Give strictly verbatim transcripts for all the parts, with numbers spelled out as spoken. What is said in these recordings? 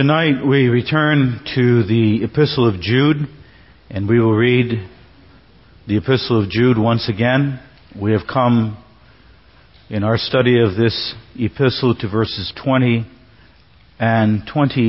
Tonight we return to the Epistle of Jude, and we will read the Epistle of Jude once again. We have come in our study of this epistle to verses twenty and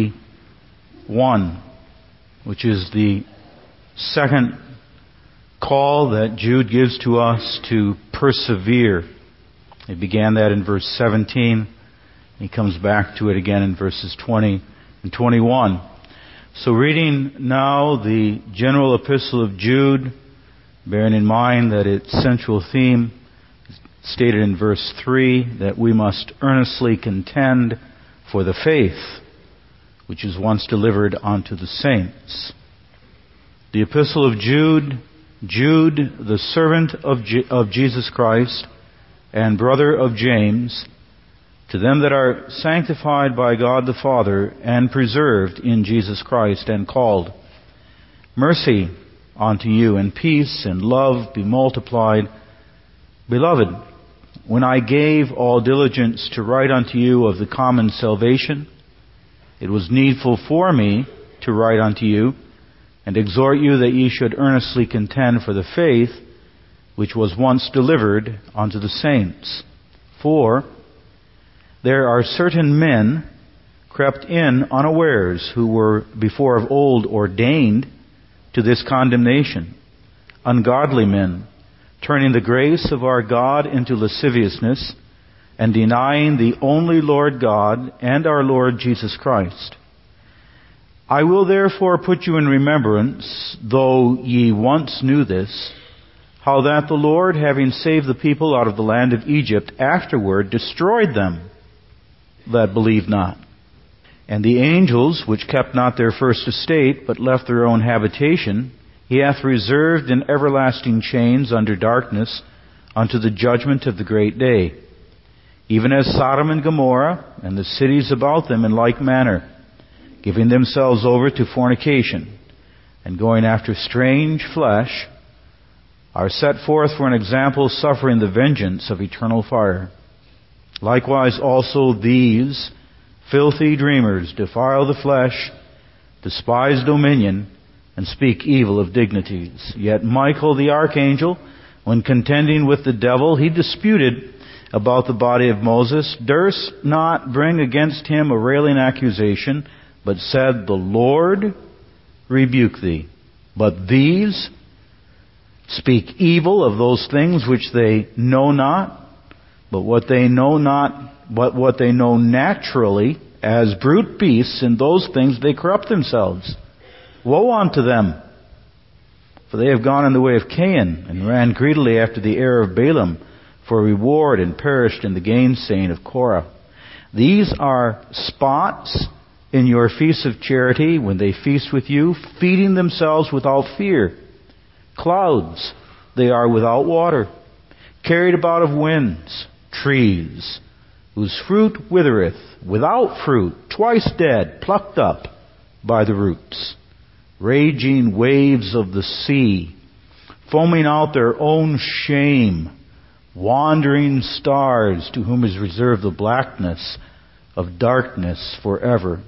twenty-one, which is the second call that Jude gives to us to persevere. He began that in verse seventeen. He comes back to it again in verses twenty and twenty-one. So reading now the general epistle of Jude, bearing in mind that its central theme is stated in verse three, that we must earnestly contend for the faith which is once delivered unto the saints. The epistle of Jude, Jude, the servant of, Je- of Jesus Christ and brother of James, to them that are sanctified by God the Father and preserved in Jesus Christ and called, mercy unto you and peace and love be multiplied. Beloved, when I gave all diligence to write unto you of the common salvation, it was needful for me to write unto you and exhort you that ye should earnestly contend for the faith which was once delivered unto the saints. For there are certain men crept in unawares, who were before of old ordained to this condemnation, ungodly men, turning the grace of our God into lasciviousness, and denying the only Lord God and our Lord Jesus Christ. I will therefore put you in remembrance, though ye once knew this, how that the Lord, having saved the people out of the land of Egypt, afterward destroyed them that believed not. And the angels, which kept not their first estate, but left their own habitation, he hath reserved in everlasting chains under darkness unto the judgment of the great day, even as Sodom and Gomorrah and the cities about them in like manner, giving themselves over to fornication, and going after strange flesh, are set forth for an example, suffering the vengeance of eternal fire. Likewise also these filthy dreamers defile the flesh, despise dominion, and speak evil of dignities. Yet Michael the archangel, when contending with the devil, he disputed about the body of Moses, durst not bring against him a railing accusation, but said, The Lord rebuke thee. But these speak evil of those things which they know not, but what they know not, but what they know naturally, as brute beasts, in those things they corrupt themselves. Woe unto them! For they have gone in the way of Cain, and ran greedily after the error of Balaam for reward, and perished in the gainsaying of Korah. These are spots in your feasts of charity, when they feast with you, feeding themselves without fear. Clouds, they are without water, carried about of winds. Trees, whose fruit withereth, without fruit, twice dead, plucked up by the roots. Raging waves of the sea, foaming out their own shame. Wandering stars, to whom is reserved the blackness of darkness forever.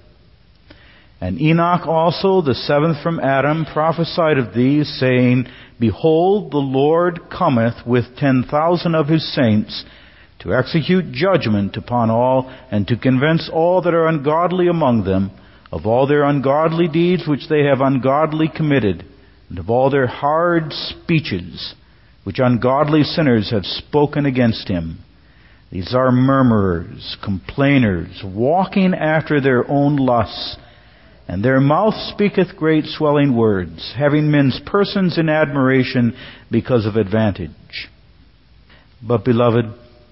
And Enoch also, the seventh from Adam, prophesied of these, saying, Behold, the Lord cometh with ten thousand of his saints, to execute judgment upon all, and to convince all that are ungodly among them of all their ungodly deeds which they have ungodly committed, and of all their hard speeches which ungodly sinners have spoken against him. These are murmurers, complainers, walking after their own lusts, and their mouth speaketh great swelling words, having men's persons in admiration because of advantage. But, beloved,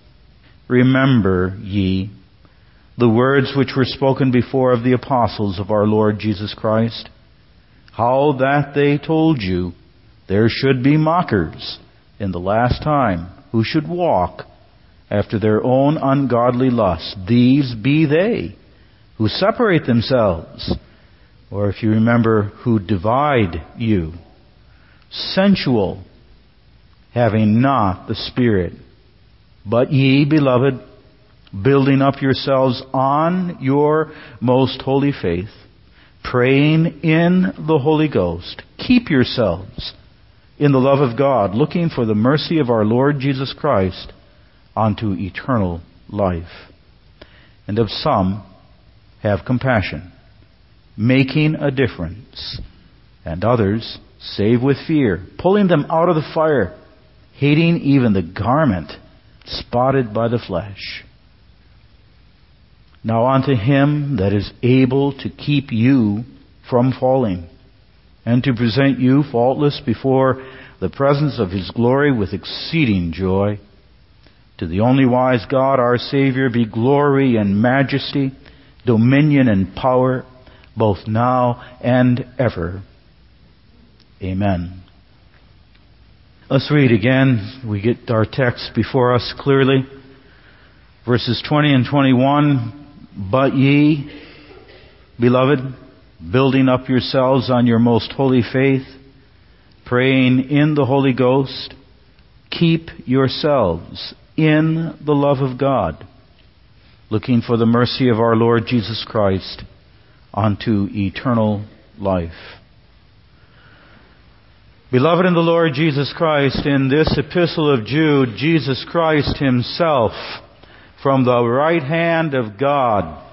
remember ye the words which were spoken before of the apostles of our Lord Jesus Christ, how that they told you there should be mockers in the last time, who should walk after their own ungodly lusts. These be they who separate themselves, or if you remember, who divide you, sensual, having not the Spirit. But ye, beloved, building up yourselves on your most holy faith, praying in the Holy Ghost. Keep yourselves in the love of God, looking for the mercy of our Lord Jesus Christ unto eternal life. And of some have compassion, making a difference, and others save with fear, pulling them out of the fire, hating even the garment spotted by the flesh. Now unto him that is able to keep you from falling, and to present you faultless before the presence of his glory with exceeding joy, to the only wise God our Savior be glory and majesty, dominion and power, both now and ever. Amen. Let's read again. We get our text before us clearly. Verses twenty and twenty-one. But ye, beloved, building up yourselves on your most holy faith, praying in the Holy Ghost, keep yourselves in the love of God, looking for the mercy of our Lord Jesus Christ unto eternal life. Beloved in the Lord Jesus Christ, in this epistle of Jude, Jesus Christ himself, from the right hand of God,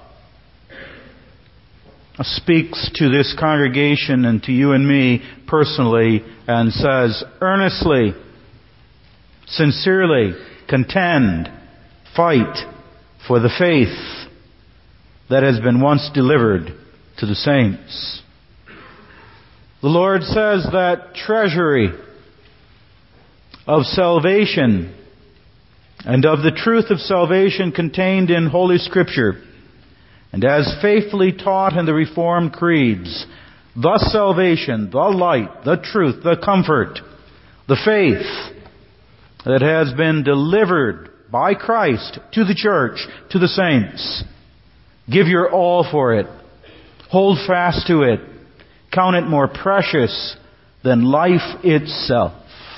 speaks to this congregation and to you and me personally and says, earnestly, sincerely, contend, fight for the faith that has been once delivered to the saints. The Lord says that treasury of salvation and of the truth of salvation contained in Holy Scripture, and as faithfully taught in the Reformed creeds, the salvation, the light, the truth, the comfort, the faith that has been delivered by Christ to the church, to the saints. Give your all for it. Hold fast to it. Count it more precious than life itself.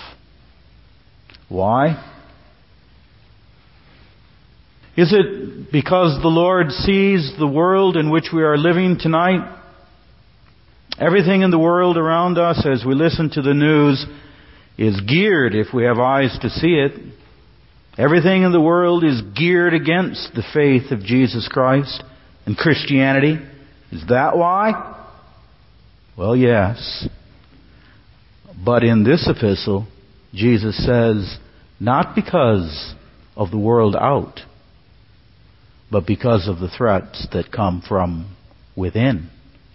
Why? Is it because the Lord sees the world in which we are living tonight? Everything in the world around us as we listen to the news is geared, if we have eyes to see it. Everything in the world is geared against the faith of Jesus Christ and Christianity. Is that why? Well, yes. But in this epistle, Jesus says, not because of the world out, but because of the threats that come from within.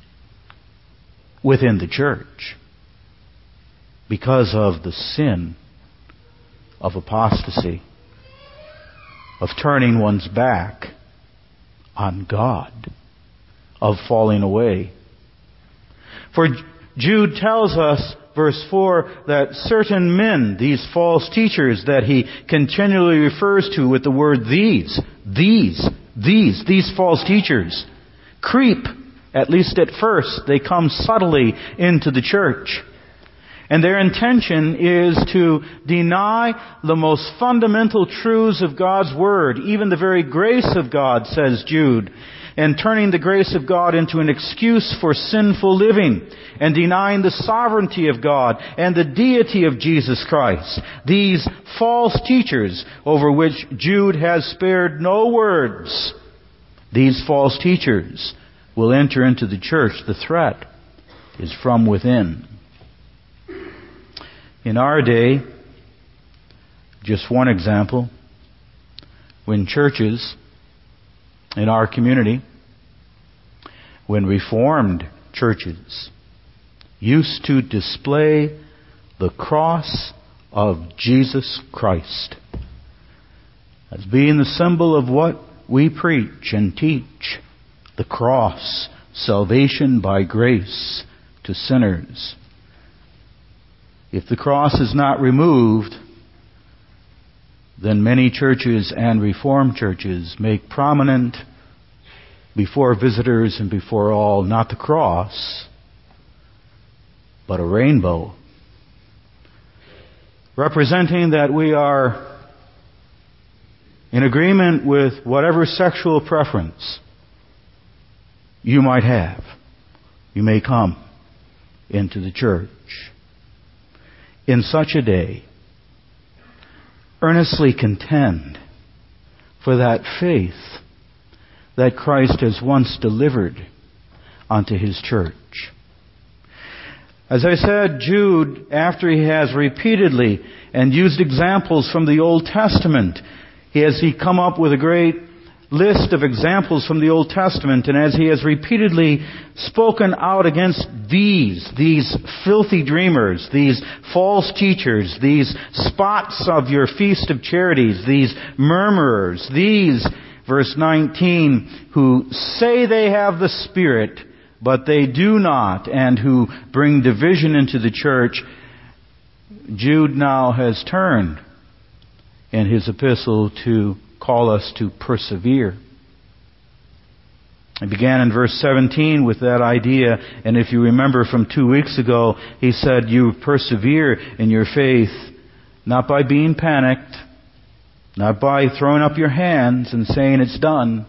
Within the church. Because of the sin of apostasy. Of turning one's back on God. Of falling away. For Jude tells us, verse four, that certain men, these false teachers that he continually refers to with the word these, these, these, these false teachers, creep, at least at first, they come subtly into the church. And their intention is to deny the most fundamental truths of God's Word, even the very grace of God, says Jude, and turning the grace of God into an excuse for sinful living, and denying the sovereignty of God and the deity of Jesus Christ. These false teachers, over which Jude has spared no words, these false teachers will enter into the church. The threat is from within. In our day, just one example, when churches in our community, when Reformed churches used to display the cross of Jesus Christ as being the symbol of what we preach and teach, the cross, salvation by grace to sinners. If the cross is not removed, then many churches and Reformed churches make prominent before visitors and before all, not the cross, but a rainbow, representing that we are in agreement with whatever sexual preference you might have, you may come into the church. In such a day, earnestly contend for that faith that Christ has once delivered unto His church. As I said, Jude, after he has repeatedly and used examples from the Old Testament, he has he come up with a great list of examples from the Old Testament, and as he has repeatedly spoken out against these, these filthy dreamers, these false teachers, these spots of your feast of charities, these murmurers, these, verse nineteen, who say they have the Spirit, but they do not, and who bring division into the church, Jude now has turned in his epistle to call us to persevere. He began in verse seventeen with that idea, and if you remember from two weeks ago, he said you persevere in your faith not by being panicked, not by throwing up your hands and saying it's done,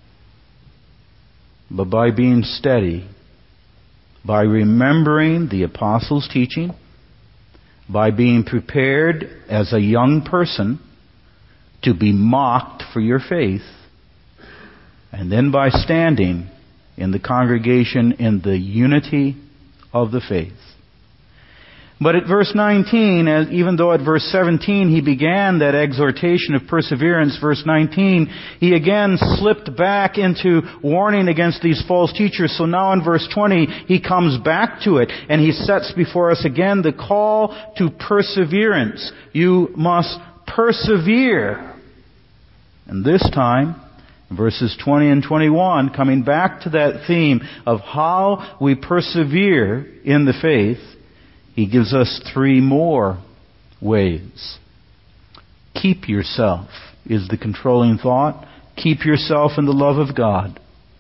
but by being steady, by remembering the apostles' teaching, by being prepared as a young person to be mocked for your faith, and then by standing in the congregation in the unity of the faith. But at verse nineteen, as even though at verse seventeen he began that exhortation of perseverance, verse nineteen, he again slipped back into warning against these false teachers. So now in verse twenty, he comes back to it, and he sets before us again the call to perseverance. You must persevere. And this time, verses twenty and twenty-one, coming back to that theme of how we persevere in the faith, he gives us three more ways. Keep yourself is the controlling thought. Keep yourself in the love of God.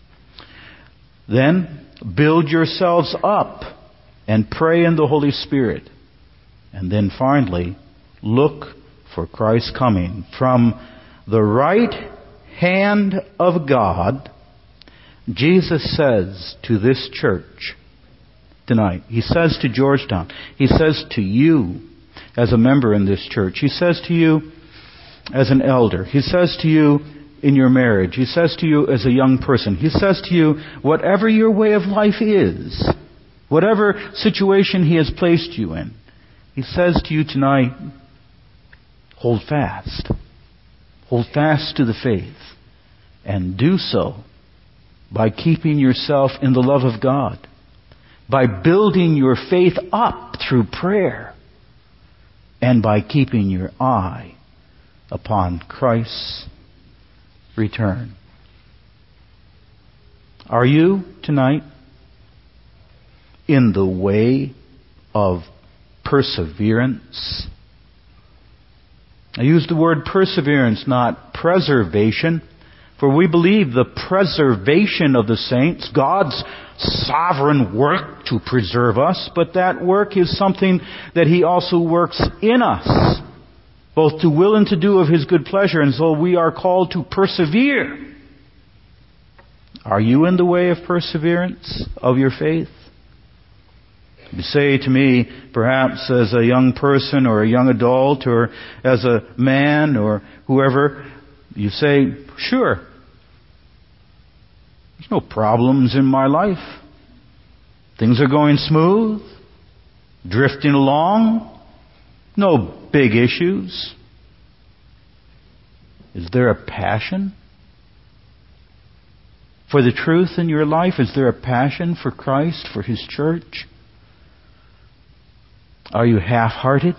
Then, build yourselves up and pray in the Holy Spirit. And then finally, look for Christ's coming. From the right hand of God, Jesus says to this church tonight, He says to Georgetown, He says to you as a member in this church, He says to you as an elder, He says to you in your marriage, He says to you as a young person, He says to you, whatever your way of life is, whatever situation He has placed you in, He says to you tonight, hold fast. Hold fast to the faith. And do so by keeping yourself in the love of God, by building your faith up through prayer, and by keeping your eye upon Christ's return. Are you tonight in the way of perseverance? I use the word perseverance, not preservation, for we believe the preservation of the saints, God's sovereign work to preserve us, but that work is something that He also works in us, both to will and to do of His good pleasure, and so we are called to persevere. Are you in the way of perseverance of your faith? You say to me, perhaps as a young person or a young adult or as a man or whoever, you say, sure, there's no problems in my life. Things are going smooth, drifting along, no big issues. Is there a passion for the truth in your life? Is there a passion for Christ, for His church? Are you half-hearted?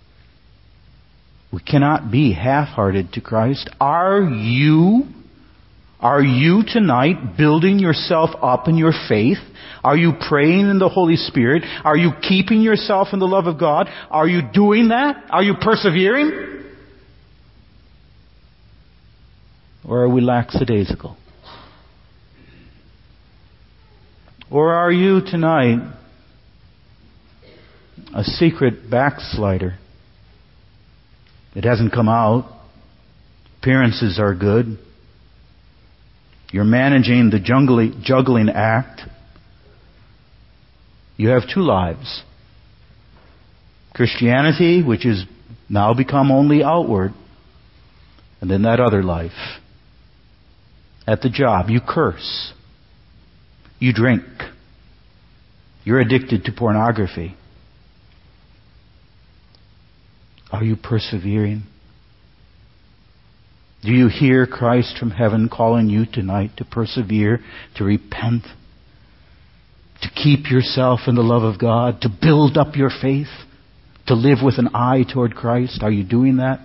We cannot be half-hearted to Christ. Are you, are you tonight building yourself up in your faith? Are you praying in the Holy Spirit? Are you keeping yourself in the love of God? Are you doing that? Are you persevering? Or are we lackadaisical? Or are you tonight a secret backslider? It hasn't come out. Appearances are good. You're managing the juggling, juggling act. You have two lives. Christianity, which has now become only outward, and then that other life. At the job, you curse. You drink. You're addicted to pornography. Are you persevering? Do you hear Christ from heaven calling you tonight to persevere, to repent, to keep yourself in the love of God, to build up your faith, to live with an eye toward Christ? Are you doing that?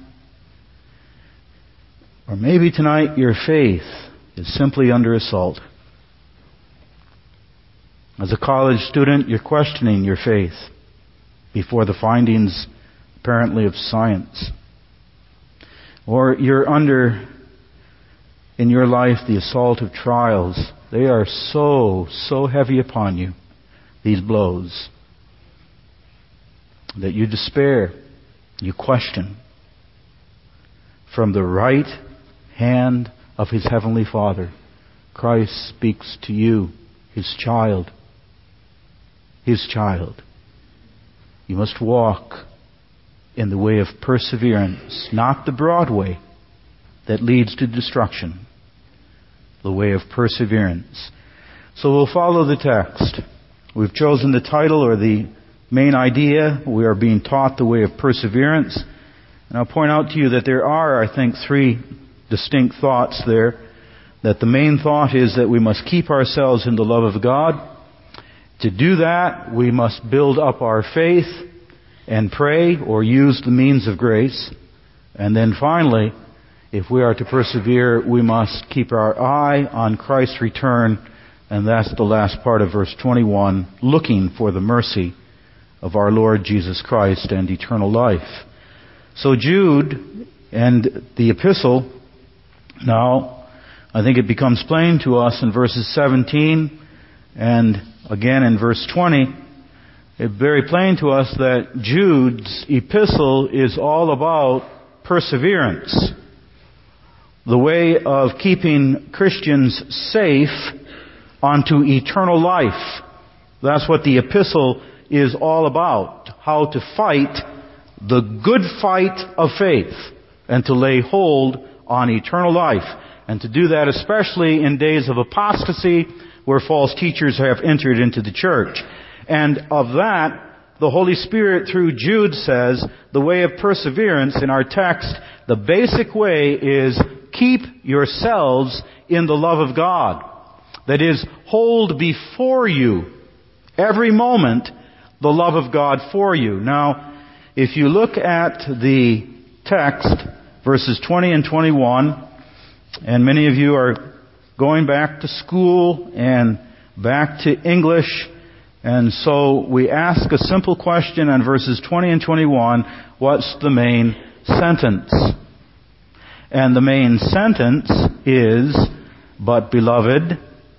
Or maybe tonight your faith is simply under assault. As a college student, you're questioning your faith before the findings, apparently, of science. Or you're under, in your life, the assault of trials. They are so, so heavy upon you, these blows, that you despair, you question. From the right hand of His Heavenly Father, Christ speaks to you, His child. His child. You must walk in the way of perseverance, not the broad way that leads to destruction, the way of perseverance. So we'll follow the text. We've chosen the title or the main idea. We are being taught the way of perseverance. And I'll point out to you that there are, I think, three distinct thoughts there. That the main thought is that we must keep ourselves in the love of God. To do that, we must build up our faith and pray or use the means of grace. And then finally, if we are to persevere, we must keep our eye on Christ's return. And that's the last part of verse twenty-one, looking for the mercy of our Lord Jesus Christ and eternal life. So Jude and the epistle, now, I think it becomes plain to us in verses seventeen and again in verse twenty, it's very plain to us that Jude's epistle is all about perseverance. The way of keeping Christians safe unto eternal life. That's what the epistle is all about. How to fight the good fight of faith and to lay hold on eternal life. And to do that especially in days of apostasy where false teachers have entered into the church. And of that, the Holy Spirit through Jude says, the way of perseverance in our text, the basic way is keep yourselves in the love of God. That is, hold before you every moment the love of God for you. Now, if you look at the text, verses twenty and twenty-one, and many of you are going back to school and back to English, and so we ask a simple question on verses twenty and twenty-one, what's the main sentence? And the main sentence is, but beloved,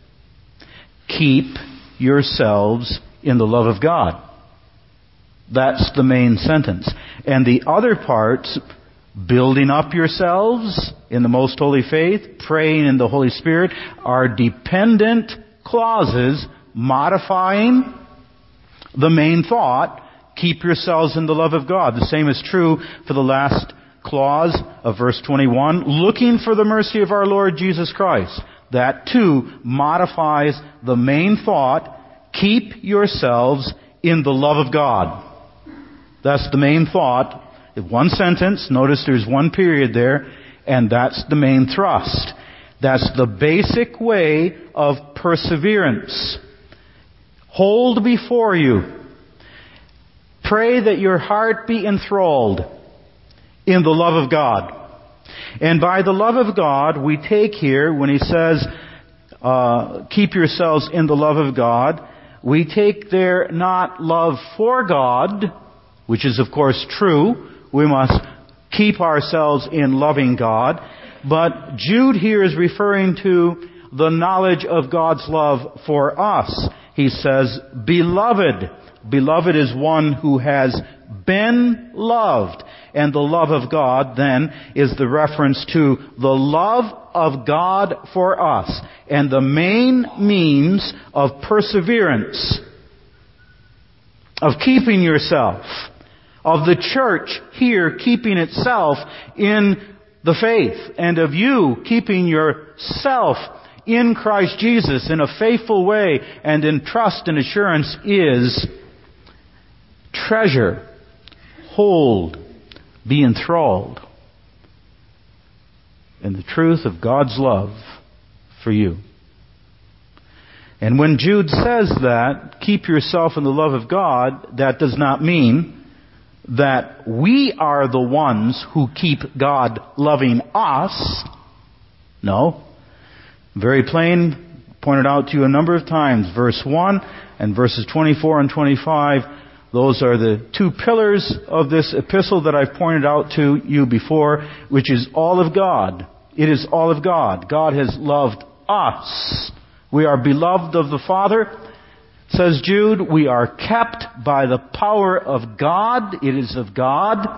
keep yourselves in the love of God. That's the main sentence. And the other parts, building up yourselves in the most holy faith, praying in the Holy Spirit, are dependent clauses modifying the main thought, keep yourselves in the love of God. The same is true for the last clause of verse twenty-one, looking for the mercy of our Lord Jesus Christ. That too modifies the main thought, keep yourselves in the love of God. That's the main thought. One sentence, notice there's one period there, and that's the main thrust. That's the basic way of perseverance. Hold before you. Pray that your heart be enthralled in the love of God. And by the love of God, we take here, when he says, uh, keep yourselves in the love of God, we take there not love for God, which is of course true. We must keep ourselves in loving God. But Jude here is referring to the knowledge of God's love for us. He says, beloved. Beloved is one who has been loved. And the love of God, then, is the reference to the love of God for us, and the main means of perseverance, of keeping yourself, of the church here keeping itself in the faith, and of you keeping yourself in Christ Jesus in a faithful way and in trust and assurance, is treasure, hold, be enthralled in the truth of God's love for you. And when Jude says that, keep yourself in the love of God, that does not mean that we are the ones who keep God loving us. No. Very plain, pointed out to you a number of times. Verse one and verses twenty-four and twenty-five, those are the two pillars of this epistle that I've pointed out to you before, which is all of God. It is all of God. God has loved us. We are beloved of the Father. Says Jude, we are kept by the power of God. It is of God.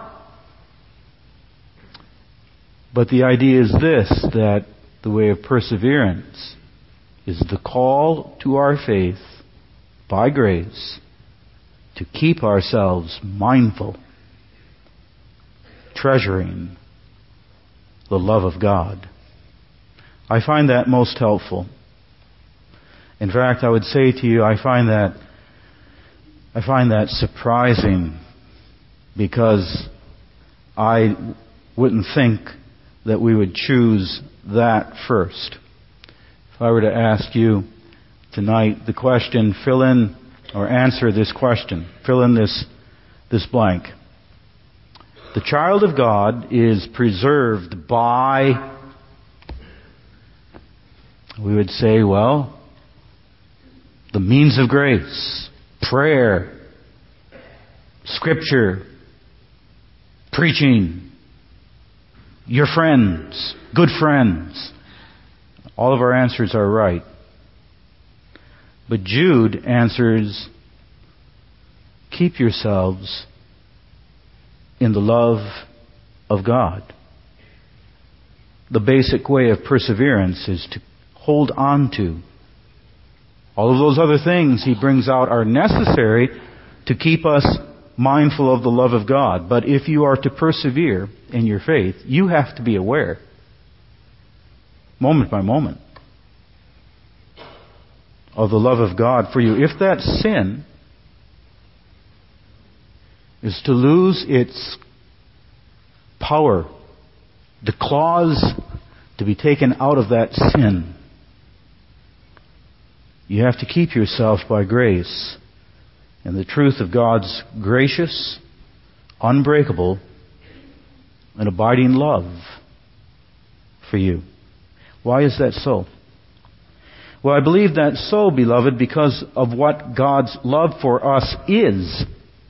But the idea is this, that the way of perseverance is the call to our faith by grace to keep ourselves mindful, treasuring the love of God. I find that most helpful. In fact, I would say to you, I find that I find that surprising, because I wouldn't think that we would choose that first. If I were to ask you tonight the question, fill in or answer this question, fill in this this blank. The child of God is preserved by, we would say, well, the means of grace, prayer, Scripture, preaching, your friends, good friends. All of our answers are right. But Jude answers, keep yourselves in the love of God. The basic way of perseverance is to hold on to. All of those other things he brings out are necessary to keep us mindful of the love of God. But if you are to persevere in your faith, you have to be aware, moment by moment, of the love of God for you. If that sin is to lose its power, the clause to be taken out of that sin, you have to keep yourself by grace and the truth of God's gracious, unbreakable, and abiding love for you. Why is that so? Well, I believe that's so, beloved, because of what God's love for us is.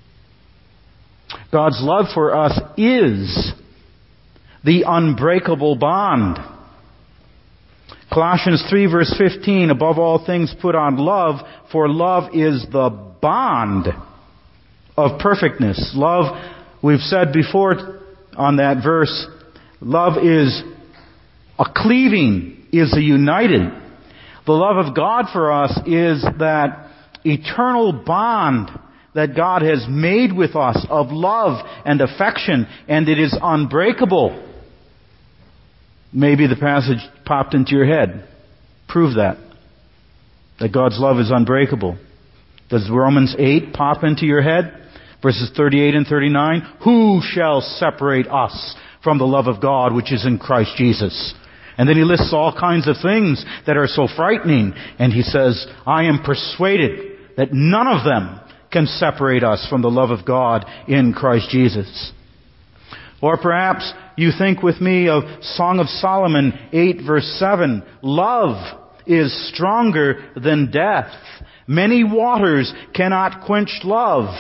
God's love for us is the unbreakable bond. Colossians three verse fifteen, above all things put on love, for love is the bond of perfectness. Love, we've said before on that verse, love is a cleaving, is a united. The love of God for us is that eternal bond that God has made with us of love and affection, and it is unbreakable. Maybe the passage popped into your head. Prove that. That God's love is unbreakable. Does Romans eight pop into your head? Verses thirty-eight and thirty-nine. Who shall separate us from the love of God which is in Christ Jesus? And then he lists all kinds of things that are so frightening. And he says, I am persuaded that none of them can separate us from the love of God in Christ Jesus. Or perhaps you think with me of Song of Solomon eight verse seven. Love is stronger than death. Many waters cannot quench love.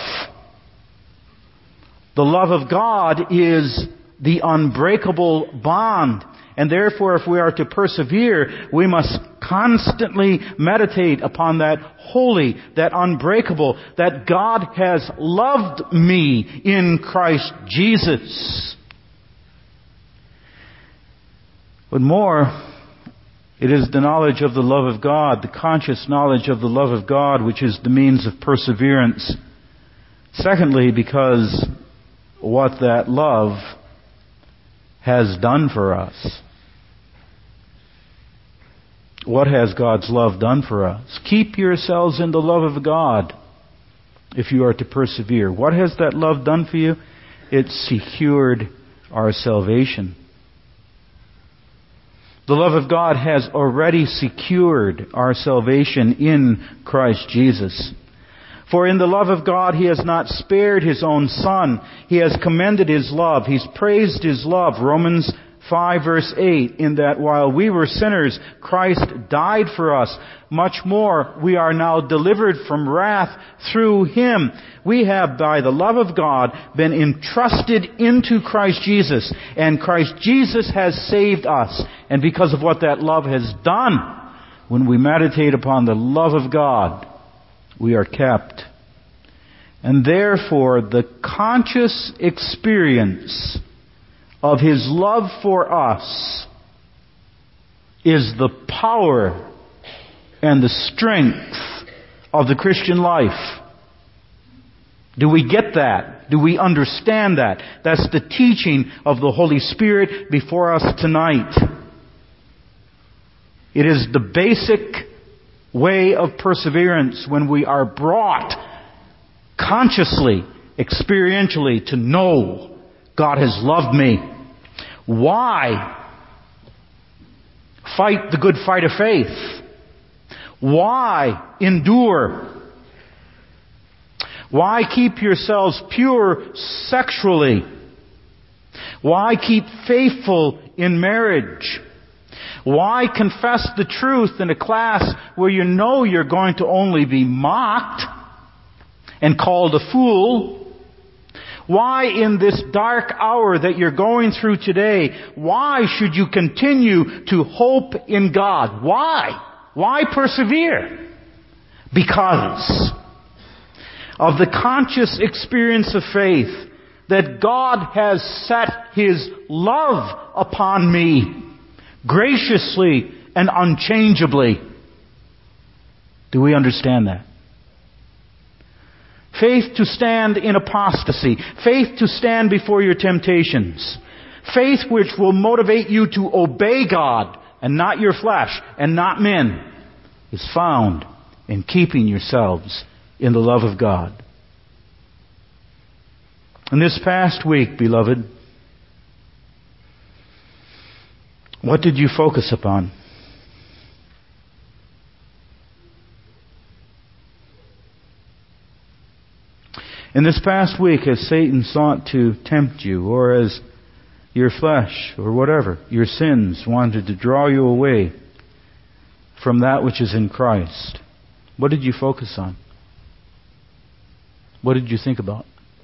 The love of God is the unbreakable bond. And therefore, if we are to persevere, we must constantly meditate upon that holy, that unbreakable, that God has loved me in Christ Jesus. But more, it is the knowledge of the love of God, the conscious knowledge of the love of God, which is the means of perseverance. Secondly, because what that love has done for us. What has God's love done for us? Keep yourselves in the love of God if you are to persevere. What has that love done for you? It secured our salvation. The love of God has already secured our salvation in Christ Jesus. For in the love of God, He has not spared His own Son. He has commended His love. He's praised His love. Romans five verse eight, in that while we were sinners, Christ died for us. Much more, we are now delivered from wrath through Him. We have, by the love of God, been entrusted into Christ Jesus. And Christ Jesus has saved us. And because of what that love has done, when we meditate upon the love of God, we are kept. And therefore, the conscious experience of His love for us is the power and the strength of the Christian life. Do we get that? Do we understand that? That's the teaching of the Holy Spirit before us tonight. It is the basic way of perseverance when we are brought consciously, experientially to know God has loved me. Why fight the good fight of faith? Why endure? Why keep yourselves pure sexually? Why keep faithful in marriage? Why confess the truth in a class where you know you're going to only be mocked and called a fool? Why in this dark hour that you're going through today, why should you continue to hope in God? Why? Why persevere? Because of the conscious experience of faith that God has set His love upon me graciously and unchangeably. Do we understand that? Faith to stand in apostasy. Faith to stand before your temptations. Faith which will motivate you to obey God and not your flesh and not men is found in keeping yourselves in the love of God. In this past week, beloved, what did you focus upon? In this past week, as Satan sought to tempt you, or as your flesh, or whatever, your sins wanted to draw you away from that which is in Christ, what did you focus on? What did you think about?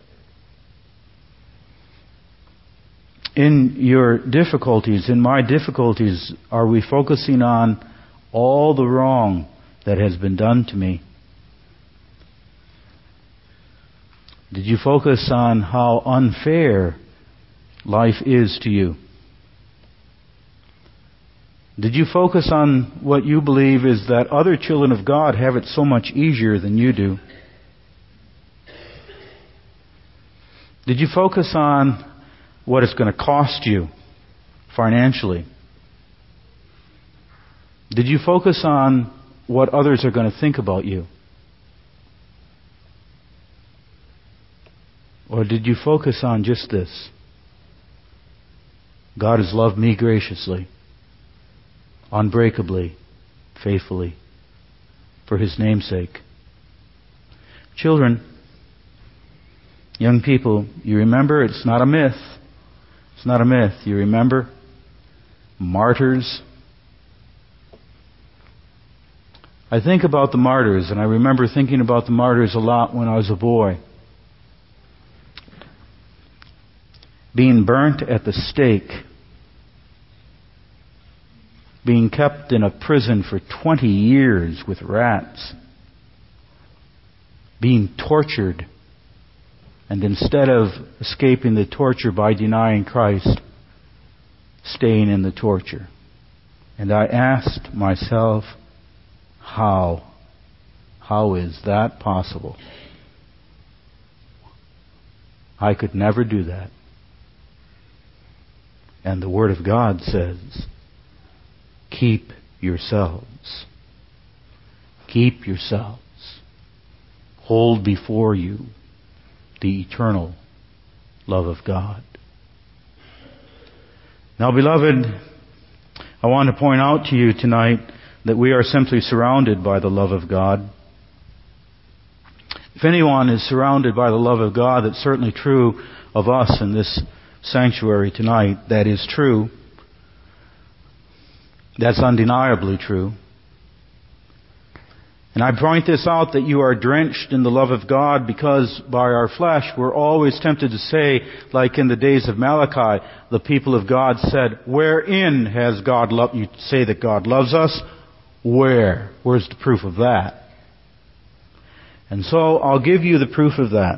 In your difficulties, in my difficulties, are we focusing on all the wrong that has been done to me? Did you focus on how unfair life is to you? Did you focus on what you believe is that other children of God have it so much easier than you do? Did you focus on what it's going to cost you financially? Did you focus on what others are going to think about you? Or did you focus on just this? God has loved me graciously, unbreakably, faithfully, for His name's sake. Children, young people, you remember it's not a myth. It's not a myth. You remember martyrs. I think about the martyrs, and I remember thinking about the martyrs a lot when I was a boy. Being burnt at the stake being kept in a prison for twenty years with rats, being tortured, and instead of escaping the torture by denying Christ, staying in the torture. And I asked myself, how? How is that possible? I could never do that. And the Word of God says, keep yourselves. Keep yourselves. Hold before you the eternal love of God. Now, beloved, I want to point out to you tonight that we are simply surrounded by the love of God. If anyone is surrounded by the love of God, that's certainly true of us in this sanctuary tonight. That is true. That's undeniably true. And I point this out that you are drenched in the love of God because by our flesh we're always tempted to say, like in the days of Malachi, the people of God said, wherein has God loved you? Say that God loves us. Where? Where's the proof of that? And so I'll give you the proof of that.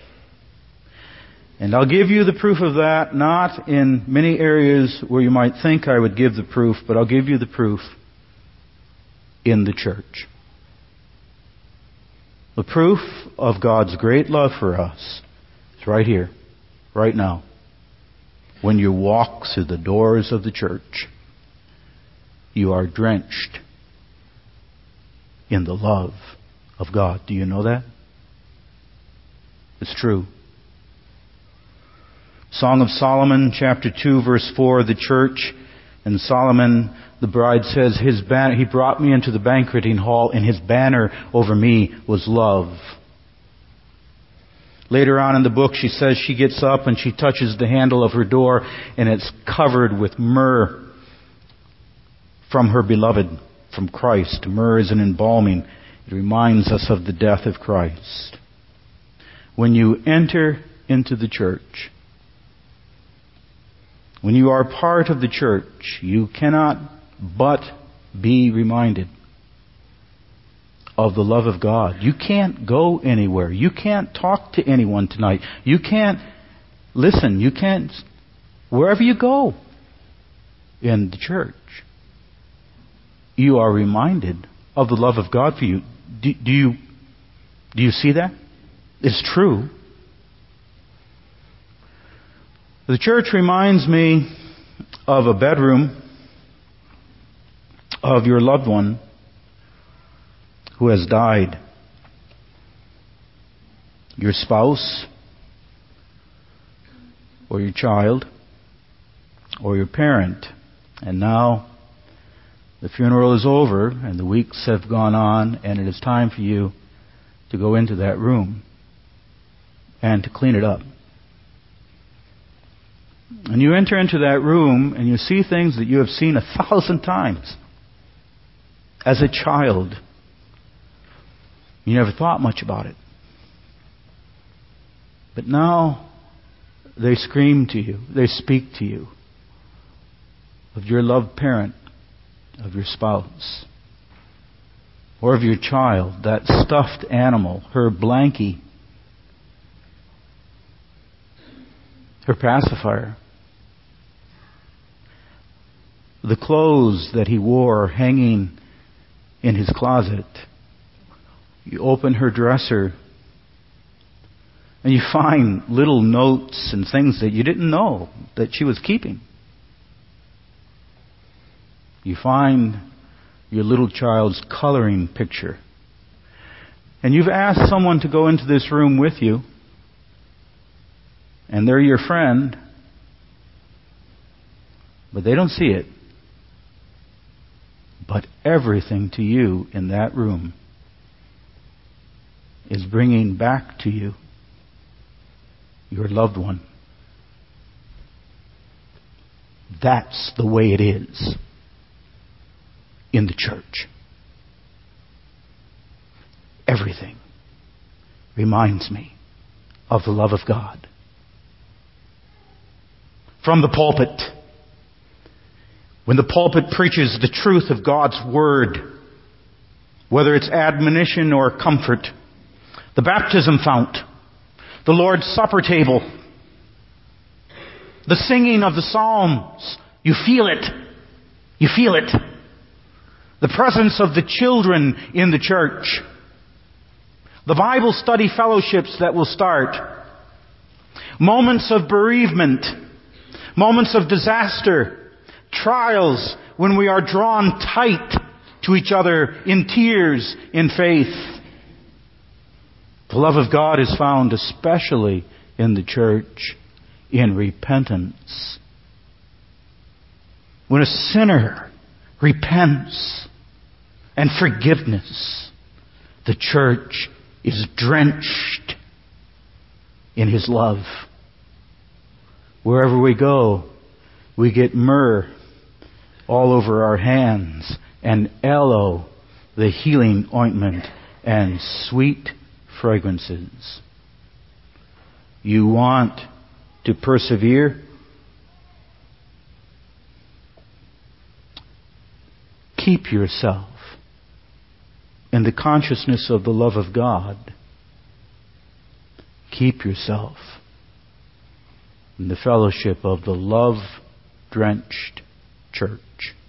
And I'll give you the proof of that not in many areas where you might think I would give the proof, but I'll give you the proof in the church. The proof of God's great love for us is right here, right now. When you walk through the doors of the church, you are drenched in the love of God. Do you know that? It's true. Song of Solomon, chapter two, verse four, the church, and Solomon, the bride says, his ban- He brought me into the banqueting hall, and His banner over me was love. Later on in the book, she says she gets up and she touches the handle of her door, and it's covered with myrrh from her beloved, from Christ. Myrrh is an embalming. It reminds us of the death of Christ. When you enter into the church, when you are part of the church, you cannot but be reminded of the love of God. You can't go anywhere. You can't talk to anyone tonight. You can't listen. You can't, wherever you go in the church, you are reminded of the love of God for you. Do, do you do you see that? It's true. The church reminds me of a bedroom of your loved one who has died. Your spouse, or your child, or your parent. And now the funeral is over and the weeks have gone on, and it is time for you to go into that room and to clean it up. And you enter into that room and you see things that you have seen a thousand times as a child. You never thought much about it. But now they scream to you, they speak to you of your loved parent, of your spouse, or of your child, that stuffed animal, her blankie, her pacifier, the clothes that he wore hanging in his closet. You open her dresser and you find little notes and things that you didn't know that she was keeping. You find your little child's coloring picture. And you've asked someone to go into this room with you, and they're your friend, but they don't see it. But everything to you in that room is bringing back to you your loved one. That's the way it is in the church. Everything reminds me of the love of God. From the pulpit, When the pulpit preaches the truth of God's Word, whether it's admonition or comfort, the baptism fount, the Lord's Supper table, the singing of the Psalms, you feel it. You feel it. The presence of the children in the church. The Bible study fellowships that will start. Moments of bereavement. Moments of disaster. Trials when we are drawn tight to each other in tears, in faith. The love of God is found especially in the church in repentance. When a sinner repents and forgiveness, the church is drenched in His love. Wherever we go, we get myrrh all over our hands and aloe, the healing ointment, and sweet fragrances. You want to persevere? Keep yourself in the consciousness of the love of God. Keep yourself in the fellowship of the love-drenched church.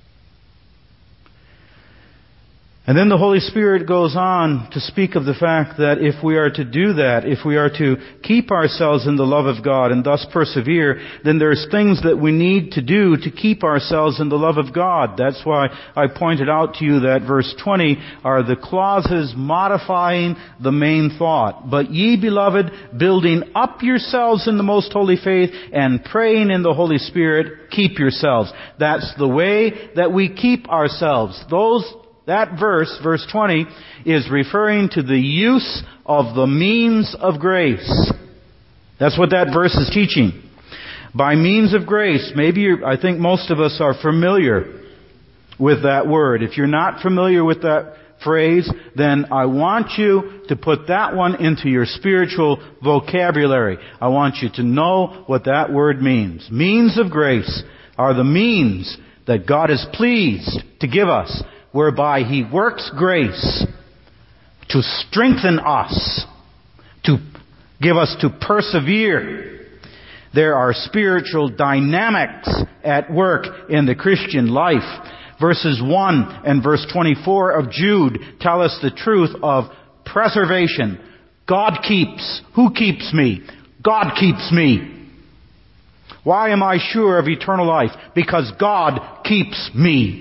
And then the Holy Spirit goes on to speak of the fact that if we are to do that, if we are to keep ourselves in the love of God and thus persevere, then there's things that we need to do to keep ourselves in the love of God. That's why I pointed out to you that verse twenty are the clauses modifying the main thought. But ye, beloved, building up yourselves in the most holy faith and praying in the Holy Spirit, keep yourselves. That's the way that we keep ourselves. Those That verse, verse twenty, is referring to the use of the means of grace. That's what that verse is teaching. By means of grace, maybe you're, I think most of us are familiar with that word. If you're not familiar with that phrase, then I want you to put that one into your spiritual vocabulary. I want you to know what that word means. Means of grace are the means that God is pleased to give us, whereby He works grace to strengthen us, to give us to persevere. There are spiritual dynamics at work in the Christian life. Verses one and verse twenty-four of Jude tell us the truth of preservation. God keeps. Who keeps me? God keeps me. Why am I sure of eternal life? Because God keeps me.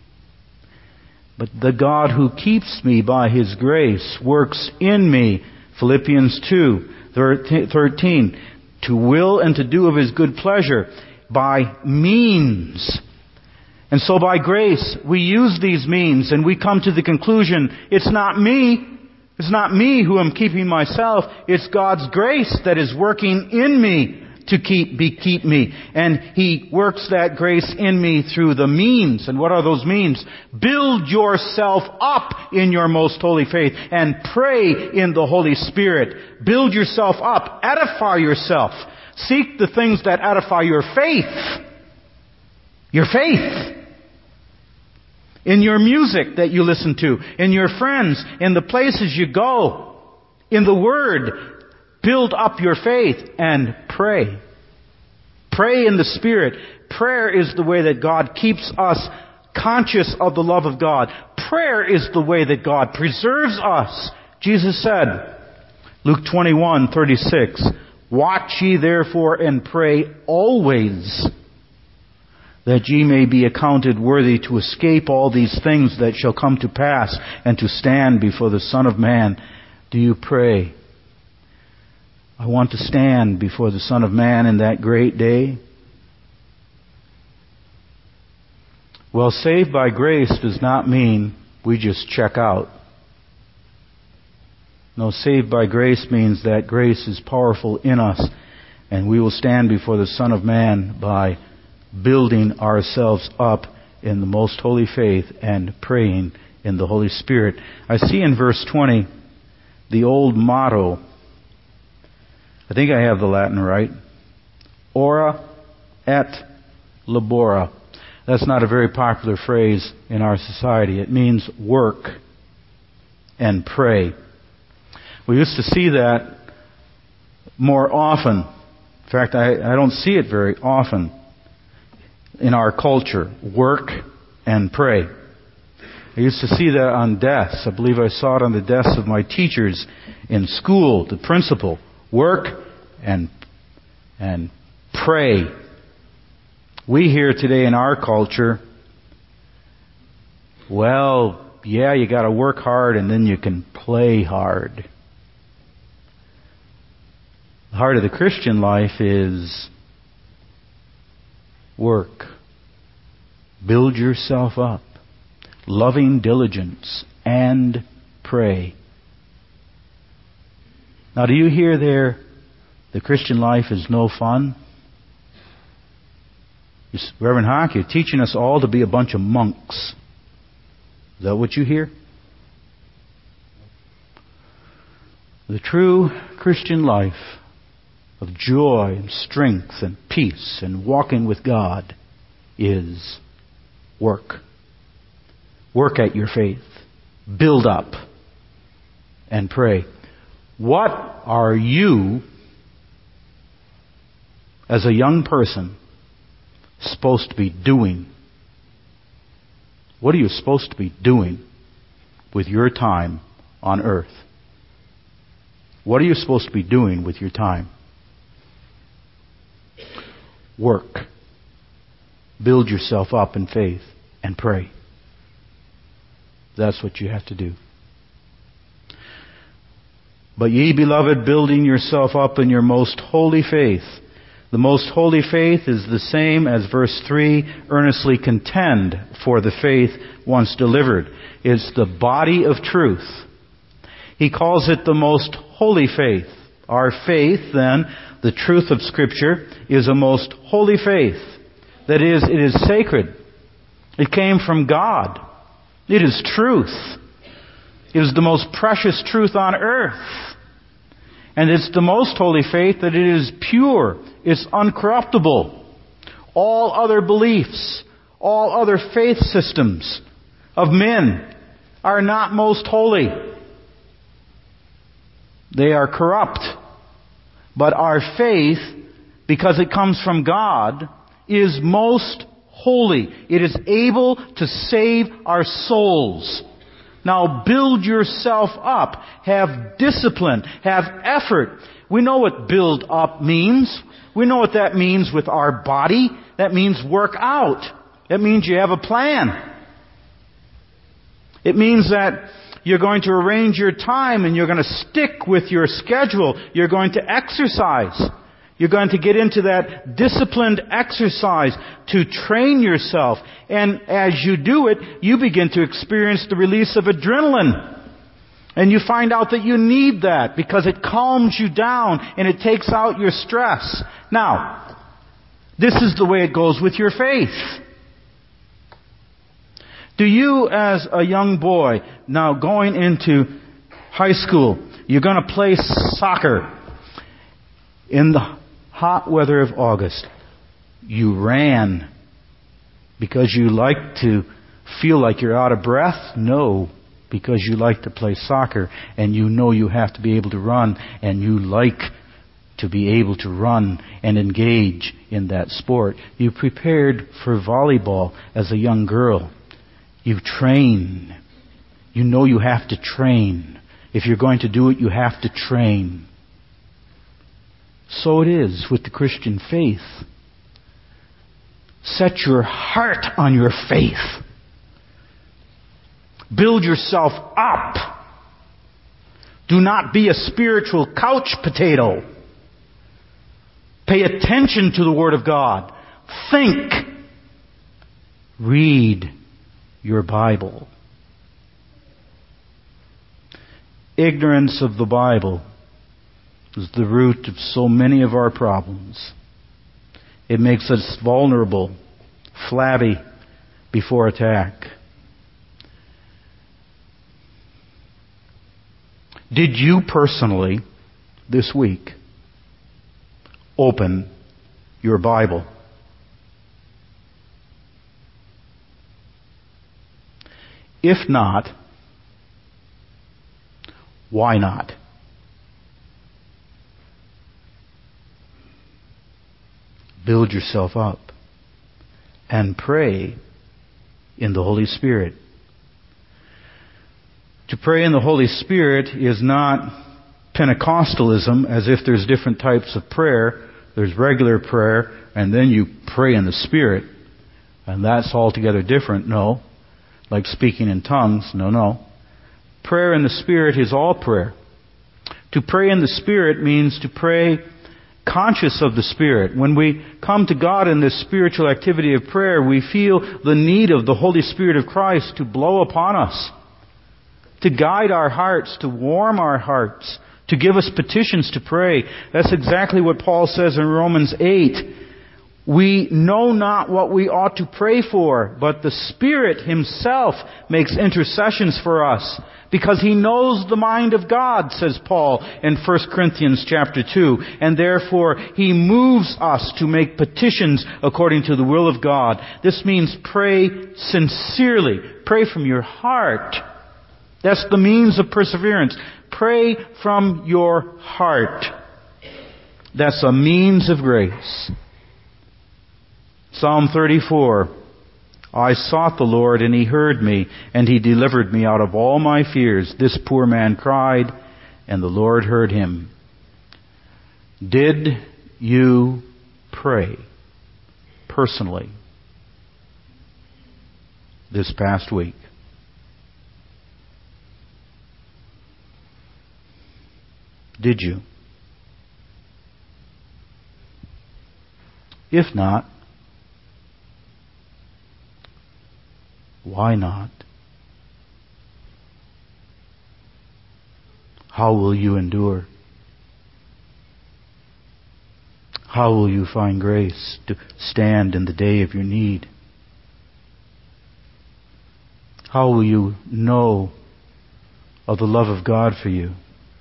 But the God who keeps me by His grace works in me, Philippians two thirteen, to will and to do of His good pleasure by means. And so by grace, we use these means and we come to the conclusion, it's not me. It's not me who am keeping myself. It's God's grace that is working in me to keep be keep me. And He works that grace in me through the means. And what are those means? Build yourself up in your most holy faith and pray in the Holy Spirit. Build yourself up. Edify yourself. Seek the things that edify your faith. Your faith. In your music that you listen to. In your friends. In the places you go. In the Word. Build up your faith and pray. Pray in the Spirit. Prayer is the way that God keeps us conscious of the love of God. Prayer is the way that God preserves us. Jesus said, Luke twenty-one thirty-six, watch ye therefore and pray always, that ye may be accounted worthy to escape all these things that shall come to pass, and to stand before the Son of Man. Do you pray? I want to stand before the Son of Man in that great day. Well, saved by grace does not mean we just check out. No, saved by grace means that grace is powerful in us, and we will stand before the Son of Man by building ourselves up in the most holy faith and praying in the Holy Spirit. I see in verse twenty the old motto. I think I have the Latin right. Ora et labora. That's not a very popular phrase in our society. It means work and pray. We used to see that more often. In fact, I, I don't see it very often in our culture. Work and pray. I used to see that on desks. I believe I saw it on the desks of my teachers in school, the principal. Work and, and pray. We hear today in our culture, well, yeah, you got to work hard and then you can play hard. The heart of the Christian life is work. Build yourself up. Loving diligence and pray. Now, do you hear there, the Christian life is no fun? Reverend Hawk, you're teaching us all to be a bunch of monks. Is that what you hear? The true Christian life of joy and strength and peace and walking with God is work. Work at your faith. Build up and pray. What are you, as a young person, supposed to be doing? What are you supposed to be doing with your time on earth? What are you supposed to be doing with your time? Work. Build yourself up in faith and pray. That's what you have to do. But ye, beloved, building yourself up in your most holy faith. The most holy faith is the same as verse three, earnestly contend for the faith once delivered. It's the body of truth. He calls it the most holy faith. Our faith, then, the truth of Scripture, is a most holy faith. That is, it is sacred. It came from God. It is truth. It is the most precious truth on earth. And it's the most holy faith that it is pure. It's uncorruptible. All other beliefs, all other faith systems of men are not most holy. They are corrupt. But our faith, because it comes from God, is most holy. It is able to save our souls. Now build yourself up. Have discipline. Have effort. We know what build up means. We know what that means with our body. That means work out. That means you have a plan. It means that you're going to arrange your time and you're going to stick with your schedule. You're going to exercise. You're going to get into that disciplined exercise to train yourself. And as you do it, you begin to experience the release of adrenaline. And you find out that you need that because it calms you down and it takes out your stress. Now, this is the way it goes with your faith. Do you, as a young boy, now going into high school, you're going to play soccer in the hot weather of August. You ran because you like to feel like you're out of breath? No, because you like to play soccer and you know you have to be able to run and you like to be able to run and engage in that sport. You prepared for volleyball as a young girl. You train. You know you have to train. If you're going to do it, you have to train. So it is with the Christian faith. Set your heart on your faith. Build yourself up. Do not be a spiritual couch potato. Pay attention to the Word of God. Think. Read your Bible. Ignorance of the Bible is the root of so many of our problems. It makes us vulnerable, flabby before attack. Did you personally, this week, open your Bible? If not, why not? Build yourself up and pray in the Holy Spirit. To pray in the Holy Spirit is not Pentecostalism, as if there's different types of prayer. There's regular prayer, and then you pray in the Spirit, and that's altogether different. No. Like speaking in tongues. No, no. Prayer in the Spirit is all prayer. To pray in the Spirit means to pray conscious of the Spirit. When we come to God in this spiritual activity of prayer, we feel the need of the Holy Spirit of Christ to blow upon us, to guide our hearts, to warm our hearts, to give us petitions to pray. That's exactly what Paul says in Romans eight. We know not what we ought to pray for, but the Spirit Himself makes intercessions for us, because He knows the mind of God, says Paul in First Corinthians chapter two. And therefore, He moves us to make petitions according to the will of God. This means pray sincerely. Pray from your heart. That's the means of perseverance. Pray from your heart. That's a means of grace. Psalm thirty-four. I sought the Lord, and He heard me, and He delivered me out of all my fears. This poor man cried, and the Lord heard him. Did you pray personally this past week? Did you? If not, why not? How will you endure? How will you find grace to stand in the day of your need? How will you know of the love of God for you?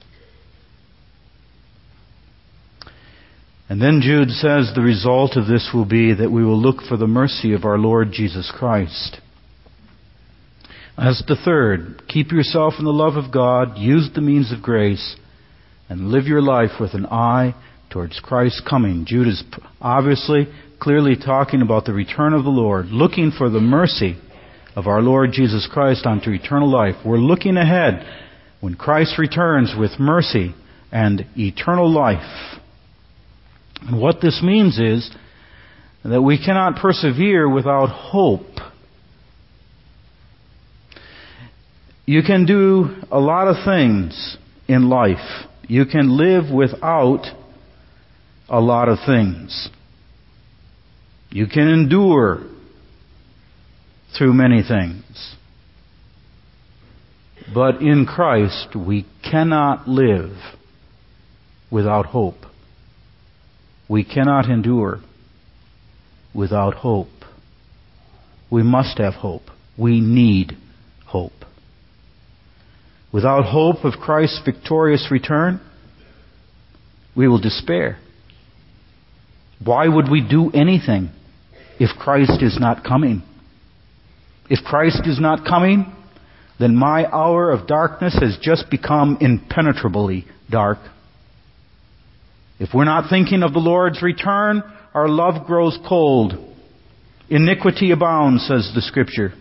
And then Jude says the result of this will be that we will look for the mercy of our Lord Jesus Christ. As the third, keep yourself in the love of God, use the means of grace, and live your life with an eye towards Christ's coming. Jude is obviously, clearly talking about the return of the Lord, looking for the mercy of our Lord Jesus Christ unto eternal life. We're looking ahead when Christ returns with mercy and eternal life. And what this means is that we cannot persevere without hope. You can do a lot of things in life. You can live without a lot of things. You can endure through many things. But in Christ, we cannot live without hope. We cannot endure without hope. We must have hope. We need hope. Without hope of Christ's victorious return, we will despair. Why would we do anything if Christ is not coming? If Christ is not coming, then my hour of darkness has just become impenetrably dark. If we're not thinking of the Lord's return, our love grows cold. Iniquity abounds, says the Scripture.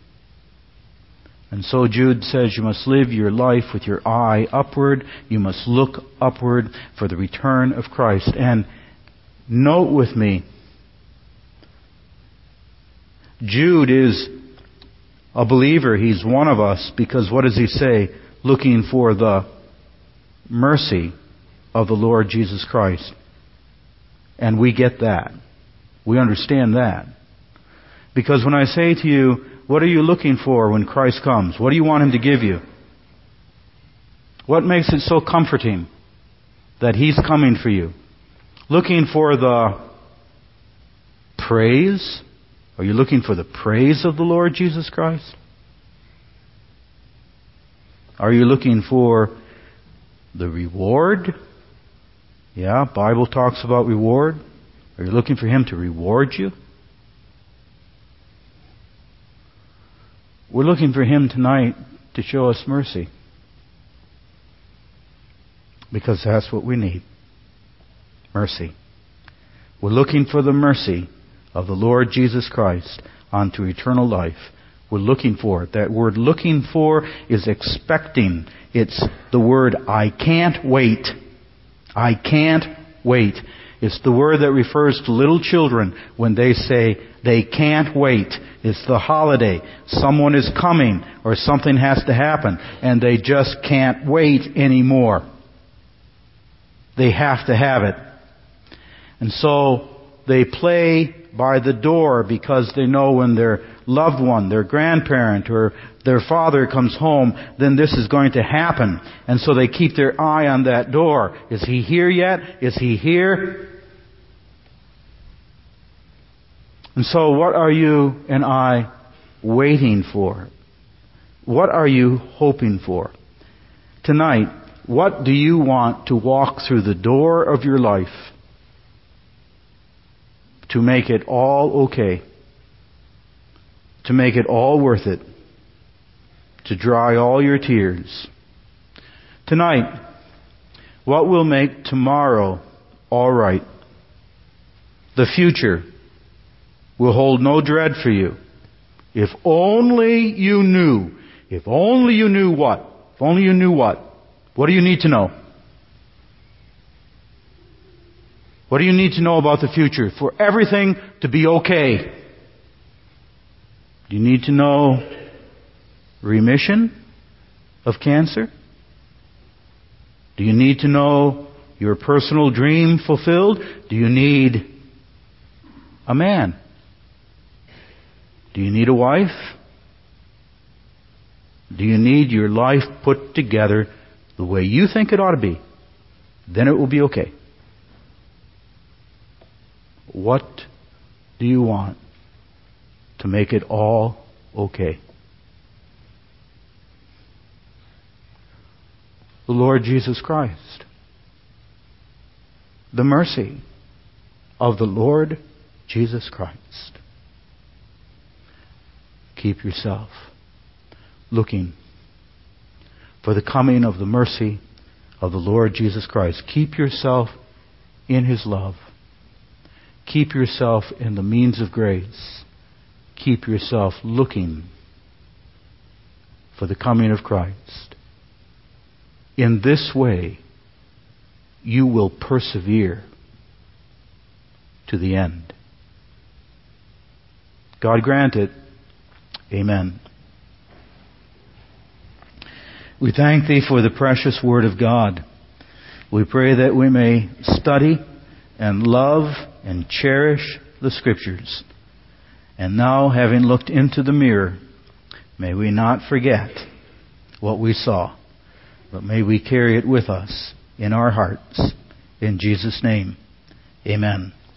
And so Jude says you must live your life with your eye upward. You must look upward for the return of Christ. And note with me, Jude is a believer. He's one of us because what does he say? Looking for the mercy of the Lord Jesus Christ. And we get that. We understand that. Because when I say to you, what are you looking for when Christ comes? What do you want Him to give you? What makes it so comforting that He's coming for you? Looking for the praise? Are you looking for the praise of the Lord Jesus Christ? Are you looking for the reward? Yeah, Bible talks about reward. Are you looking for Him to reward you? We're looking for Him tonight to show us mercy. Because that's what we need. Mercy. We're looking for the mercy of the Lord Jesus Christ unto eternal life. We're looking for it. That word looking for is expecting. It's the word I can't wait. I can't wait. It's the word that refers to little children when they say they can't wait. It's the holiday. Someone is coming or something has to happen and they just can't wait anymore. They have to have it. And so they play by the door because they know when their loved one, their grandparent, or their father comes home, then this is going to happen. And so they keep their eye on that door. Is he here yet? Is he here? And so what are you and I waiting for? What are you hoping for? Tonight, what do you want to walk through the door of your life to make it all okay? To make it all worth it? To dry all your tears? Tonight, what will make tomorrow all right? The future will hold no dread for you. If only you knew. If only you knew what? If only you knew what? What do you need to know? What do you need to know about the future for everything to be okay? Do you need to know remission of cancer? Do you need to know your personal dream fulfilled? Do you need a man? Do you need a wife? Do you need your life put together the way you think it ought to be? Then it will be okay. What do you want to make it all okay? The Lord Jesus Christ. The mercy of the Lord Jesus Christ. Keep yourself looking for the coming of the mercy of the Lord Jesus Christ. Keep yourself in His love. Keep yourself in the means of grace. Keep yourself looking for the coming of Christ. In this way, you will persevere to the end. God grant it. Amen. We thank Thee for the precious Word of God. We pray that we may study and love and cherish the Scriptures. And now, having looked into the mirror, may we not forget what we saw, but may we carry it with us in our hearts. In Jesus' name, amen.